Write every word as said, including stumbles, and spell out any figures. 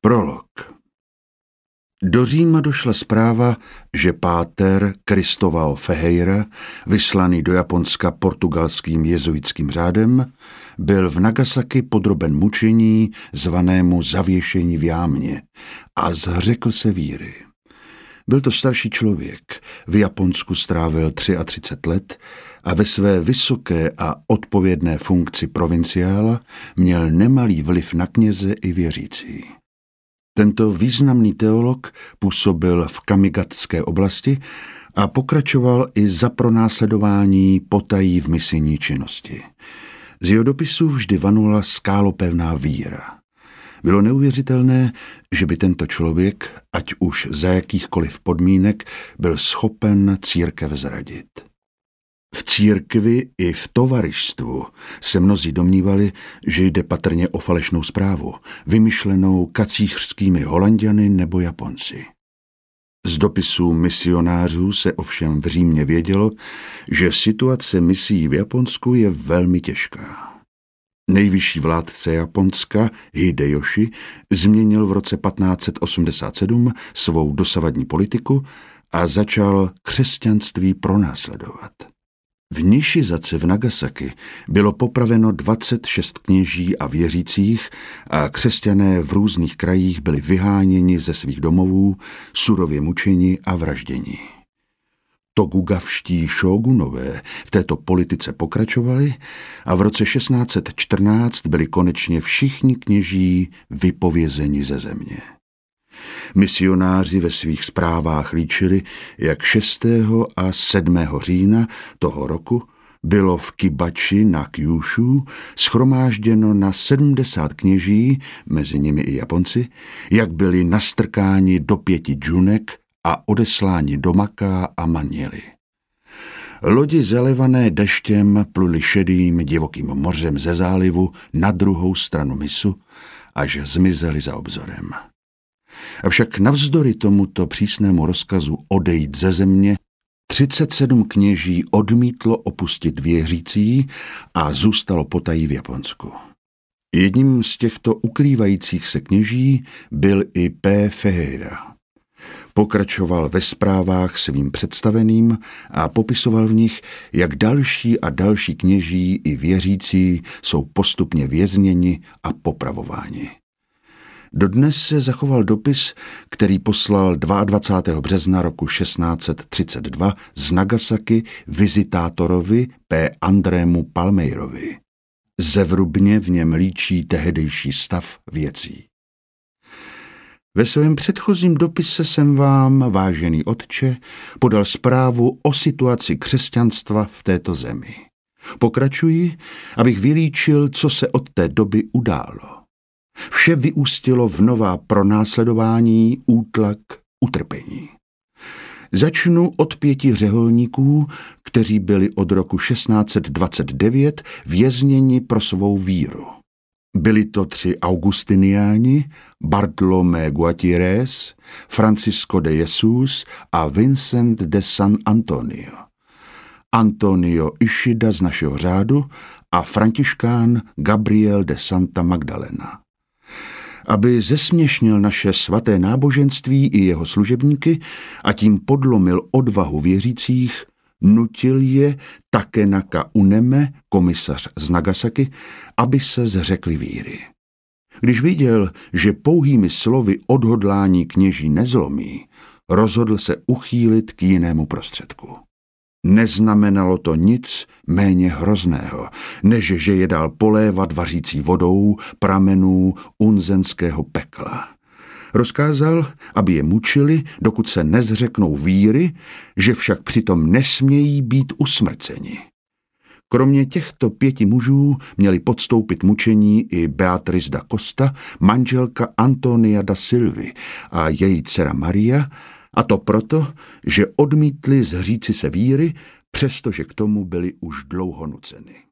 Prolog. Do Říma došla zpráva, že páter Cristóvão Ferreira, vyslaný do Japonska portugalským jezuitským řádem, byl v Nagasaki podroben mučení zvanému zavěšení v jámě a zřekl se víry. Byl to starší člověk, v Japonsku strávil třicet tři let a ve své vysoké a odpovědné funkci provinciála měl nemalý vliv na kněze i věřící. Tento významný teolog působil v Kamigatské oblasti a pokračoval i za pronásledování potají v misijní činnosti. Z jeho dopisů vždy vanula skálopevná víra. Bylo neuvěřitelné, že by tento člověk, ať už za jakýchkoliv podmínek, byl schopen církev zradit. V církvi i v tovarištvu se mnozí domnívali, že jde patrně o falešnou zprávu, vymyšlenou kacířskými Holanďany nebo Japonci. Z dopisů misionářů se ovšem v Římě vědělo, že situace misií v Japonsku je velmi těžká. Nejvyšší vládce Japonska Hidejoši změnil v roce patnáct set osmdesát sedm svou dosavadní politiku a začal křesťanství pronásledovat. V Nishizace v Nagasaki bylo popraveno dvacet šest kněží a věřících a křesťané v různých krajích byli vyháněni ze svých domovů, surově mučeni a vražděni. Tokugavští šógunové v této politice pokračovali a v roce šestnáct set čtrnáct byli konečně všichni kněží vypovězeni ze země. Misionáři ve svých zprávách líčili, jak šestého a sedmého října toho roku bylo v Kibači na Kyushu shromážděno na sedmdesát kněží, mezi nimi i Japonci, jak byli nastrkáni do pěti džunek a odesláni do Maká a Manily. Lodi zalevané deštěm pluly šedým divokým mořem ze zálivu na druhou stranu mysu, až zmizely za obzorem. Avšak navzdory tomuto přísnému rozkazu odejít ze země, třicet sedm kněží odmítlo opustit věřící a zůstalo potají v Japonsku. Jedním z těchto ukrývajících se kněží byl i P. Ferreira. Pokračoval ve zprávách svým představeným a popisoval v nich, jak další a další kněží i věřící jsou postupně vězněni a popravováni. Dodnes se zachoval dopis, který poslal dvacátého druhého března roku šestnáct set třicet dva z Nagasaki vizitátorovi P. Andrému Palmeirovi. Zevrubně v něm líčí tehdejší stav věcí. Ve svém předchozím dopise jsem vám, vážený otče, podal zprávu o situaci křesťanstva v této zemi. Pokračuji, abych vylíčil, co se od té doby událo. Vše vyústilo v nová pronásledování, útlak, utrpení. Začnu od pěti řeholníků, kteří byli od roku šestnáct set dvacet devět vězněni pro svou víru. Byli to tři augustiniáni, Bartolomé Guatierrez, Francisco de Jesus a Vincent de San Antonio. Antonio Ishida z našeho řádu a františkán Gabriel de Santa Magdalena. Aby zesměšnil naše svaté náboženství i jeho služebníky a tím podlomil odvahu věřících, nutil je Takenaka Uneme, komisař z Nagasaki, aby se zřekli víry. Když viděl, že pouhými slovy odhodlání kněží nezlomí, rozhodl se uchýlit k jinému prostředku. Neznamenalo to nic méně hrozného, než že je dal polévat vařící vodou pramenů unzenského pekla. Rozkázal, aby je mučili, dokud se nezřeknou víry, že však přitom nesmějí být usmrceni. Kromě těchto pěti mužů měli podstoupit mučení i Beatriz da Costa, manželka Antonia da Silvy a její dcera Maria, a to proto, že odmítli zříci se víry, přestože k tomu byli už dlouho nuceni.